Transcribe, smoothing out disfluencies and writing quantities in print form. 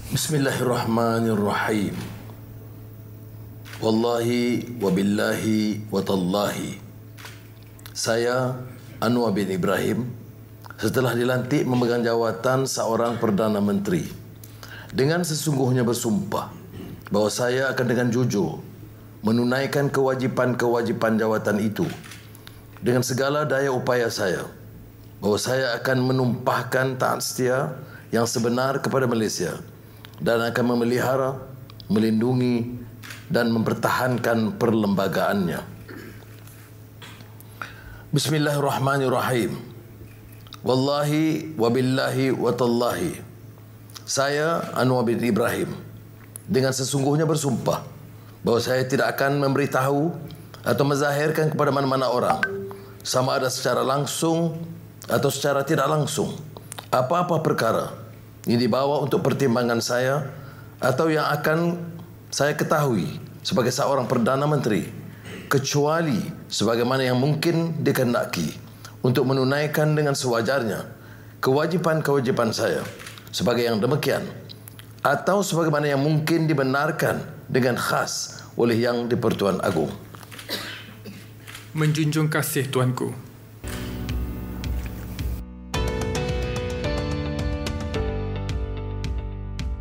Bismillahirrahmanirrahim. Wallahi wabillahi watallahi. Saya Anwar bin Ibrahim setelah dilantik memegang jawatan seorang Perdana Menteri dengan sesungguhnya bersumpah bahawa saya akan dengan jujur menunaikan kewajipan-kewajipan jawatan itu dengan segala daya upaya saya, bahawa saya akan menumpahkan taat setia yang sebenar kepada Malaysia dan akan memelihara, melindungi dan mempertahankan perlembagaannya. Bismillahirrahmanirrahim. Wallahi wabillahi watallahi. Saya Anwar bin Ibrahim dengan sesungguhnya bersumpah bahawa saya tidak akan memberitahu atau menzahirkan kepada mana-mana orang, sama ada secara langsung atau secara tidak langsung, apa-apa perkara yang dibawa untuk pertimbangan saya atau yang akan saya ketahui sebagai seorang Perdana Menteri, kecuali sebagaimana yang mungkin dikehendaki untuk menunaikan dengan sewajarnya kewajipan-kewajipan saya sebagai yang demikian, atau sebagaimana yang mungkin dibenarkan dengan khas oleh Yang di-Pertuan Agong. Menjunjung kasih Tuanku,